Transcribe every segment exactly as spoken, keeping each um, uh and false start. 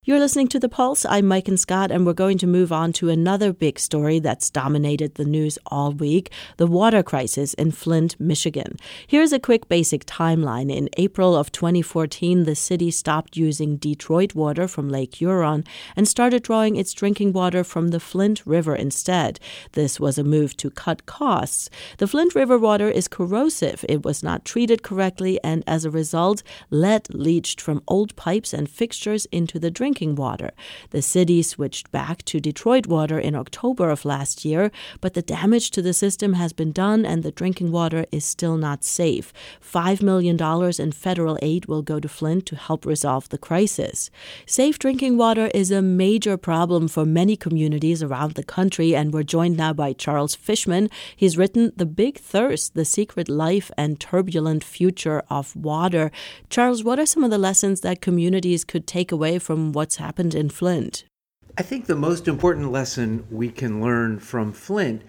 You're listening to The Pulse. I'm Mike and Scott, and we're going to move on to another big story that's dominated the news all week, the water crisis in Flint, Michigan. Here's a quick basic timeline. In April of twenty fourteen, the city stopped using Detroit water from Lake Huron and started drawing its drinking water from the Flint River instead. This was a move to cut costs. The Flint River water is corrosive. It was not treated correctly, and as a result, lead leached from old pipes and fixtures into the drinking water. The city switched back to Detroit water in October of last year, but the damage to the system has been done and the drinking water is still not safe. Five million dollars in federal aid will go to Flint to help resolve the crisis. Safe drinking water is a major problem for many communities around the country, and we're joined now by Charles Fishman. He's written The Big Thirst, The Secret Life and Turbulent Future of Water. Charles, what are some of the lessons that communities could take away from what's happened in Flint? I think the most important lesson we can learn from Flint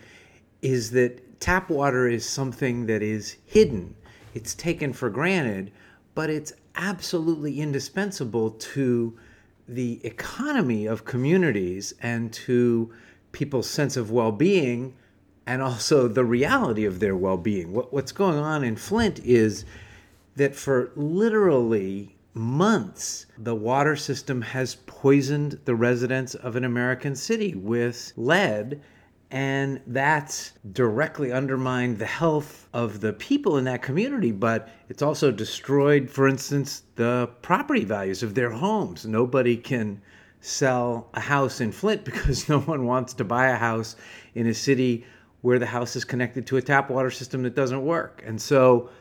is that tap water is something that is hidden. It's taken for granted, but it's absolutely indispensable to the economy of communities and to people's sense of well-being and also the reality of their well-being. What, what's going on in Flint is that for literally months, the water system has poisoned the residents of an American city with lead, and that's directly undermined the health of the people in that community, but it's also destroyed, for instance, the property values of their homes. Nobody can sell a house in Flint because no one wants to buy a house in a city where the house is connected to a tap water system that doesn't work. And so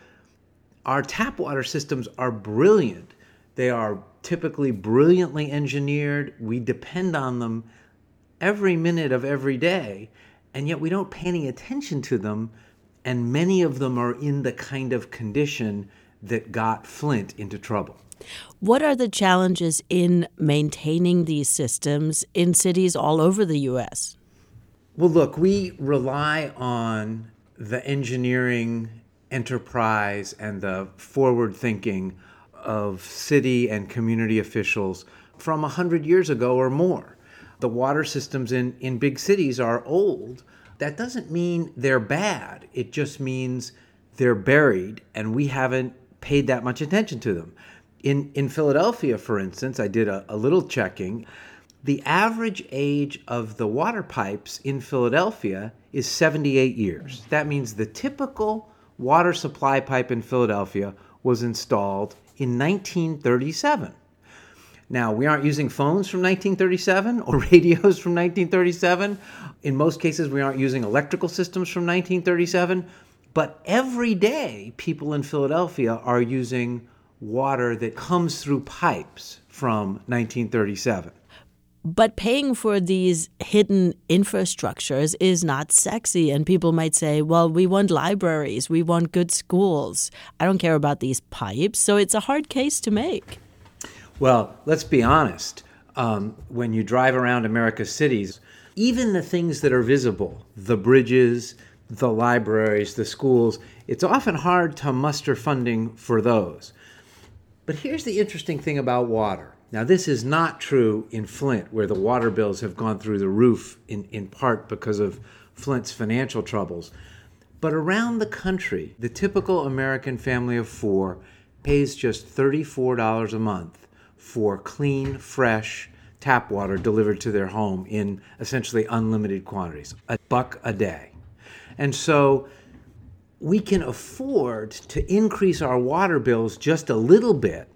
our tap water systems are brilliant. They are typically brilliantly engineered. We depend on them every minute of every day, and yet we don't pay any attention to them, and many of them are in the kind of condition that got Flint into trouble. What are the challenges in maintaining these systems in cities all over the U S? Well, look, we rely on the engineering enterprise and the forward thinking of city and community officials from one hundred years ago or more. The water systems in, in big cities are old. That doesn't mean they're bad. It just means they're buried, and we haven't paid that much attention to them. In, in Philadelphia, for instance, I did a, a little checking. The average age of the water pipes in Philadelphia is seventy-eight years. That means the typical water supply pipe in Philadelphia was installed in nineteen thirty-seven. Now, we aren't using phones from nineteen thirty-seven or radios from nineteen thirty-seven. In most cases, we aren't using electrical systems from nineteen thirty-seven. But every day, people in Philadelphia are using water that comes through pipes from nineteen thirty-seven. But paying for these hidden infrastructures is not sexy. And people might say, well, we want libraries, we want good schools. I don't care about these pipes. So it's a hard case to make. Well, let's be honest. Um, when you drive around America's cities, even the things that are visible, the bridges, the libraries, the schools, it's often hard to muster funding for those. But here's the interesting thing about water. Now, this is not true in Flint, where the water bills have gone through the roof, in, in part because of Flint's financial troubles. But around the country, the typical American family of four pays just thirty-four dollars a month for clean, fresh tap water delivered to their home in essentially unlimited quantities, a buck a day. And so we can afford to increase our water bills just a little bit,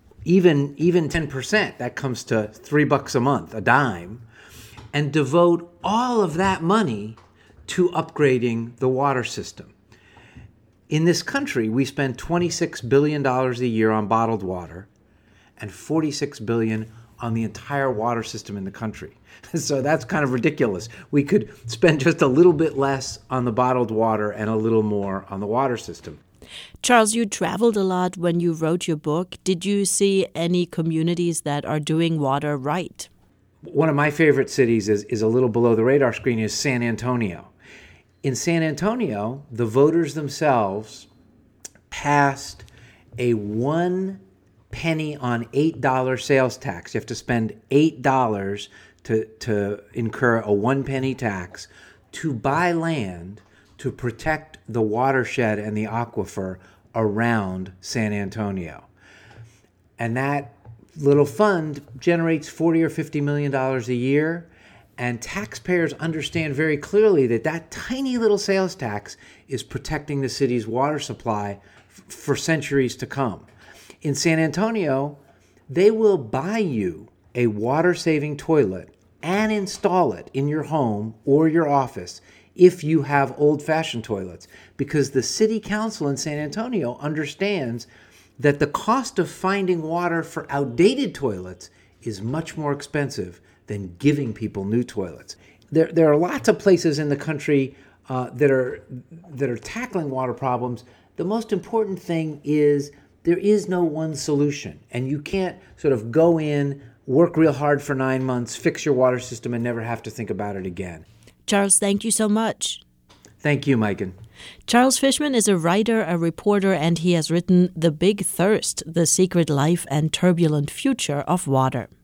even even ten percent, that comes to three bucks a month, a dime, and devote all of that money to upgrading the water system. In this country, we spend twenty-six billion dollars a year on bottled water and forty-six billion dollars on the entire water system in the country. So that's kind of ridiculous. We could spend just a little bit less on the bottled water and a little more on the water system. Charles, you traveled a lot when you wrote your book. Did you see any communities that are doing water right? One of my favorite cities is, is a little below the radar screen is San Antonio. In San Antonio, the voters themselves passed a one penny on eight dollars sales tax. You have to spend eight dollars to, to incur a one penny tax to buy land to protect the watershed and the aquifer around San Antonio. And that little fund generates forty or fifty million dollars a year. And taxpayers understand very clearly that that tiny little sales tax is protecting the city's water supply f- for centuries to come. In San Antonio, they will buy you a water-saving toilet and install it in your home or your office if you have old-fashioned toilets, because the city council in San Antonio understands that the cost of finding water for outdated toilets is much more expensive than giving people new toilets. There, there are lots of places in the country uh, that are that are tackling water problems. The most important thing is there is no one solution, and you can't sort of go in, work real hard for nine months, fix your water system, and never have to think about it again. Charles, thank you so much. Thank you, Maiken. Charles Fishman is a writer, a reporter, and he has written The Big Thirst, The Secret Life and Turbulent Future of Water.